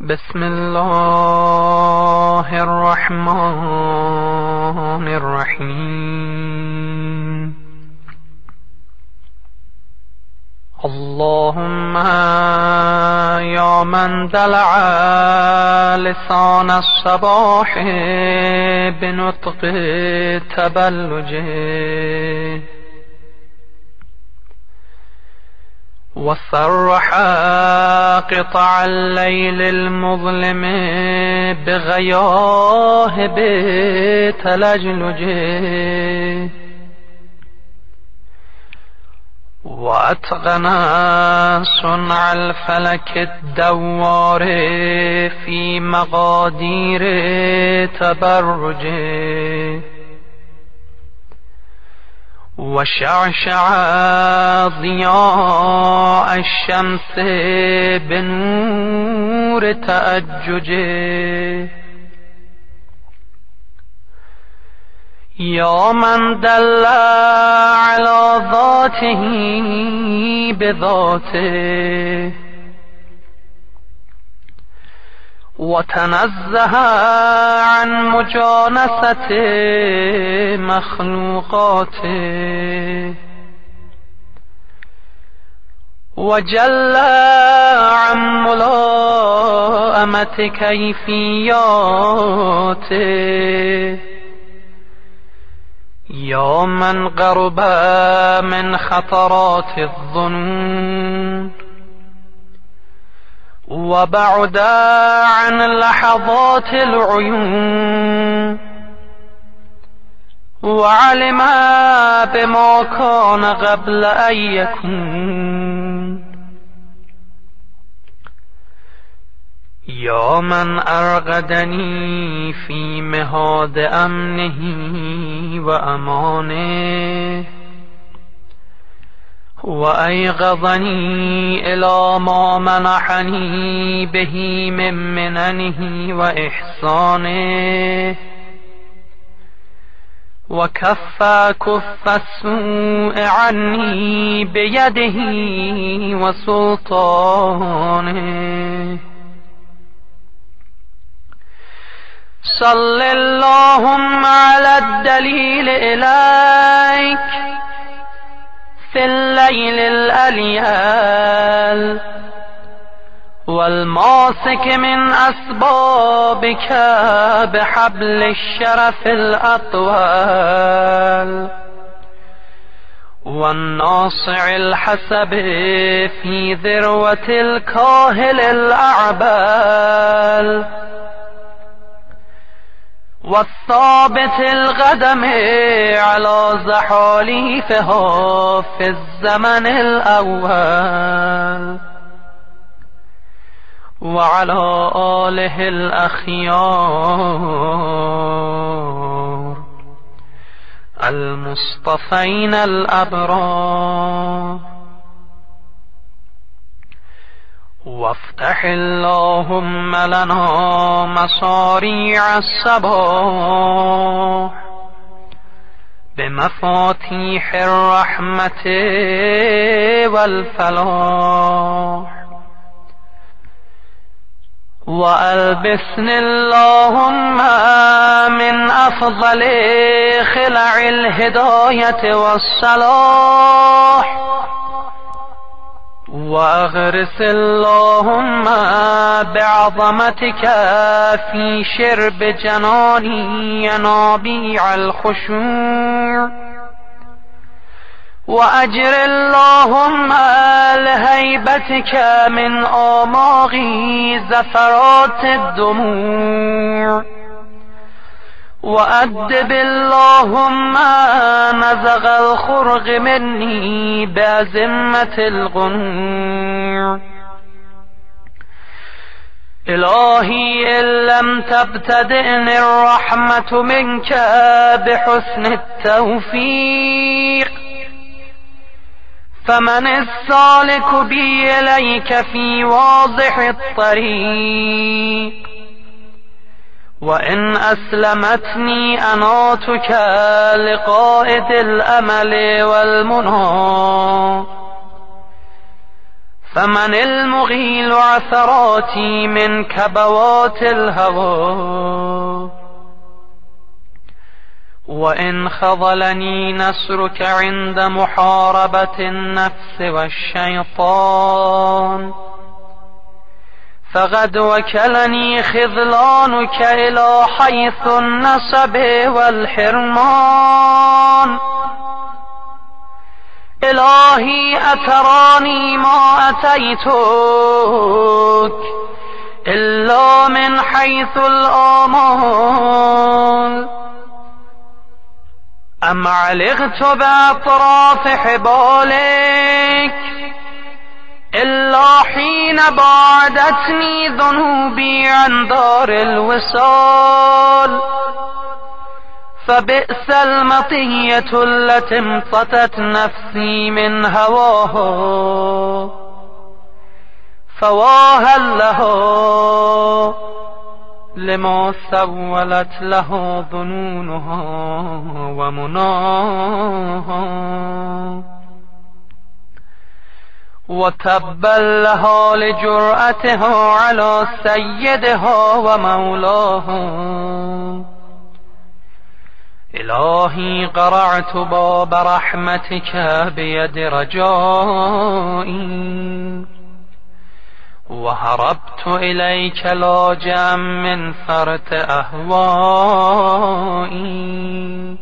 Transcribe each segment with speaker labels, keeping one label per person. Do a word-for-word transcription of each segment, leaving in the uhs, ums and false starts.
Speaker 1: بسم الله الرحمن الرحیم. اللهم یا من دلع لسان الصباح بنطق تبلجه وصرح قطع الليل المظلم بغياهب تلجلجه وأتقن صنع الفلك الدوار في مقادير تبرجه وشعشع ضياء الشمس بنور تأججه يا من دل على ذاته بذاته وتنزه عن مجانسة مخلوقاته وجل عن ملائمة كيفياته يا من قرب من خطرات الظنون وبعد عن لحظات العيون وعلم بما كان قبل أن يكون يا من أرغدني في مهاد أمنه وأمانه وأيقظني إلى ما منحني به من مننه وإحسانه وكف كف السوء عني بيده وسلطانه صل اللهم على الدليل إليك في الليل الأليال والماسك من أسبابك بحبل الشرف الأطوال والناصع الحسب في ذروة الكاهل الأعبال والثابت القدم على زحاليفها في الزمن الأول وعلى آله الأخيار المصطفين الأبرار وافتح اللهم لنا مصاريع الصباح بمفاتيح الرحمة والفلاح وألبسني اللهم من أفضل خلع الهداية والصلاح وأغرس اللهم بعظمتك في شرب جناني ينابيع الخشوع وأجر اللهم لهيبتك من آماغي زفرات الدموع وأدب اللهم نزغ الخرق مني بأزمة القنوع إلهي إن لم تبتدئني الرحمة منك بحسن التوفيق فمن السالك بي إليك في واضح الطريق وإن أسلمتني أناتك لقائد الأمل والمنى فمن المغيل عثراتي من كبوات الهوى وإن خذلني نصرك عند محاربة النفس والشيطان فقد وكلني خذلانك إلى حيث النسب والحرمان إلهي أتراني ما أتيتك إلا من حيث الآمال أم علقت بأطراف حبالك إلا حين بعدتني ذنوبي عن دار الوصال فبئس المطية التي امتطت نفسي من هواها فواها لها لما سولت له ظنونها ومناها وتبا لها لجرأتها على سيدها ومولاها إلهي قرعت باب رحمتك بيد رجائي وهربت إليك لاجئا من فرط أهوائي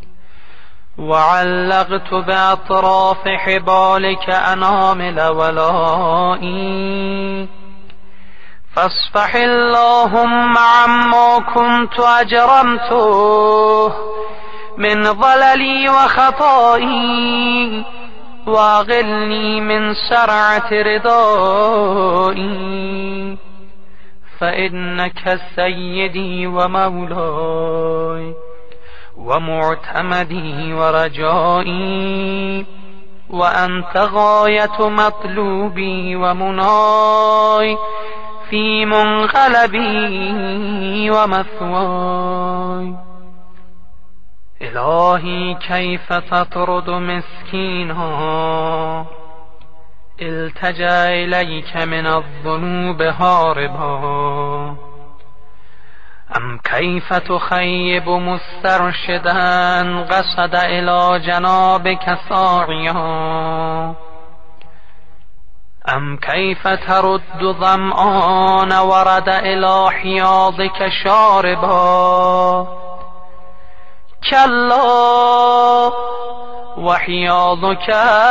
Speaker 1: وعلقت بأطراف حبالك أنامل ولائي فاصفح اللهم عما كنت أجرمته من ضللي وخطائي واغلني من سرعة رضائي فإنك سيدي ومولاي ومعتمدي ورجائي وأنت غاية مطلوبي ومناي في منقلبي ومثواي إلهي كيف تطرد مسكينا التجأ إليك من الذنوب هاربا أم كيف تخيب مسترشدا قصد إلى جنابك ساعيا أم كيف ترد ظمآن ورد إلى حياضك شاربا كلا وحياضك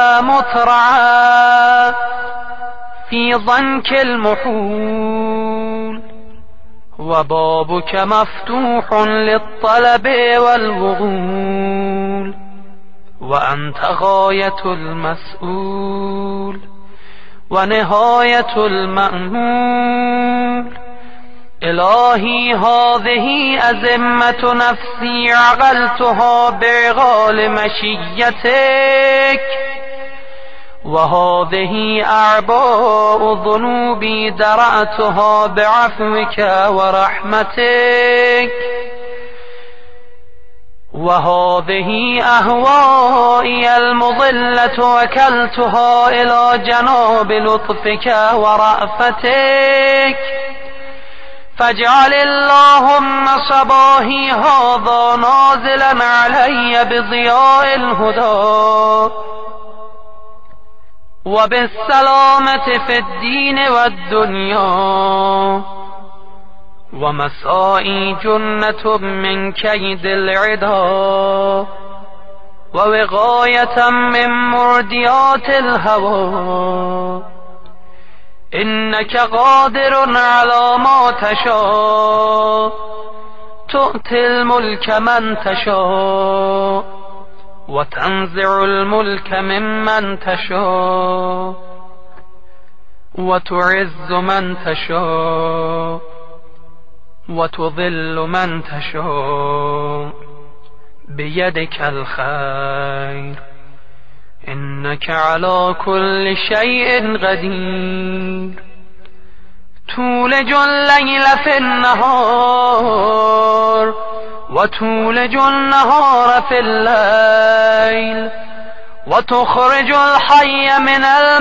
Speaker 1: مترعى في ضنك المحول وبابك مفتوح للطلب والوغول وأنت غاية المسؤول ونهاية المأمول إلهي هذه أزمة نفسي عقلتها بعقال مشيتك وهذه أعباء ذنوبي درأتها بعفوك ورحمتك وهذه أهوائي المضلة وكلتها إلى جناب لطفك ورأفتك فاجعل اللهم صباحي هذا نازلا علي بضياء الهدى وبالسلامة في الدين والدنيا ومسائي جنة من كيد العدا ووقاية من مرديات الهوى إنك قادر على ما تشاء تؤتي الملك من تشاء وتنزع الملك ممن تشاء وتعز من تشاء وتضل من تشاء بيدك الخير إنك على كل شيء قدير تولج الليل في النهار وتولج النهار في الليل وتخرج الحي من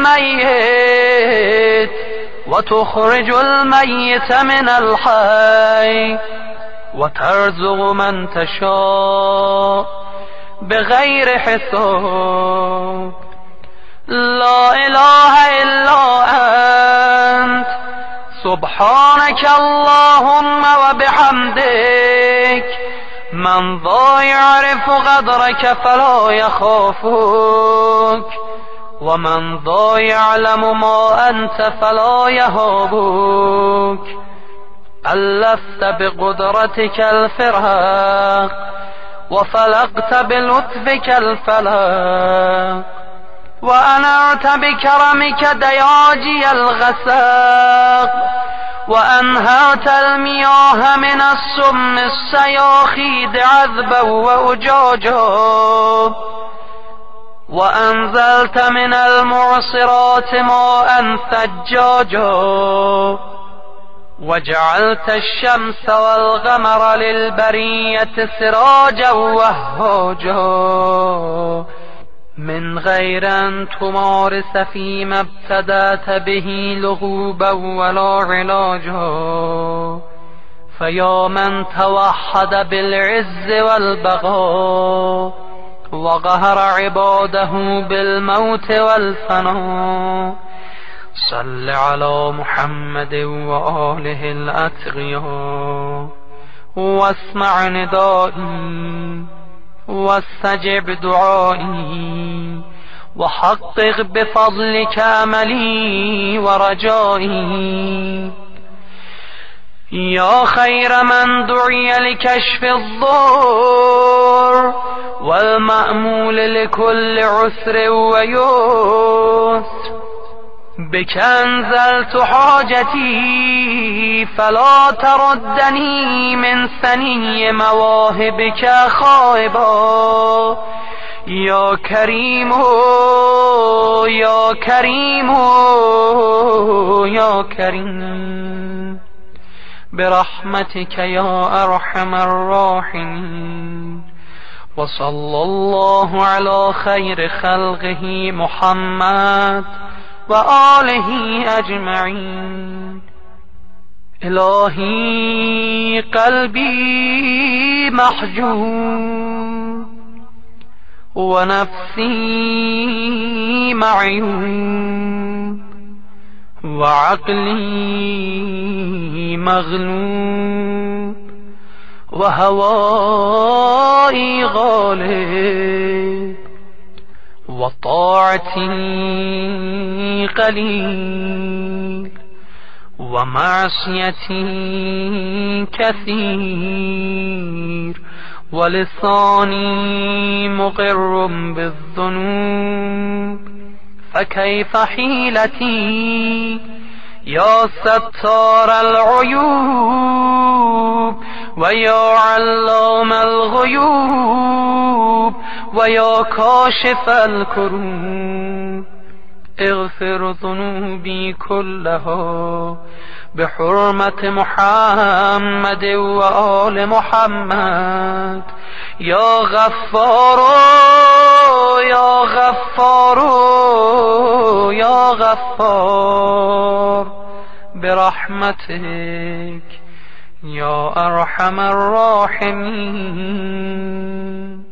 Speaker 1: الميت وتخرج الميت من الحي وترزق من تشاء بغير حساب. لا إله إلا أنت سبحانك اللهم وبحمدك. من ذا يعرف قدرك فلا يخافك، ومن ذا يعلم ما أنت فلا يهابك. ألفت بقدرتك الفراق وفلقت بلطفك الفلاق، وأنعت بكرمك دياجي الغساق، وأنهرت المياه من السم السياخيد عذبا وأجاجا، وأنزلت من المعصرات ماء ثجاجا، وجعلت الشمس والقمر للبرية سراجا وهاجا، من غير أن تمارس فيما ابتدأت به لغوبا ولا علاجا. فيا من توحد بالعز والبقاء وقهر عباده بالموت والفناء، صل على محمد وآله الأتقياء، واسمع ندائي واستجب دعائي، وحقق بفضلك أملي ورجائي. يا خير من دعي لكشف الضر والمأمول لكل عسر ويسر، بك أنزلت حاجتي فلا تردني من ثني مواهبك خائبا. يا كريم يا كريم يا كريم برحمتك يا أرحم الراحمين. وصلى الله على خير خلقه محمد وآله أجمعين. إلهي قلبي محجوب ونفسي معيوب وعقلي مغلوب وهوائي غالب وطاعتي قليل ومعصيتي كثير ولساني مقر بالذنوب. فكيف حيلتي يا ستار العيوب ويا علام الغيوب ويا كاشف الكروب. اغفر ذنوبي كلها بحرمة محمد وآل محمد. يا غفار يا غفار يا غفار برحمتك يا أرحم الراحمين.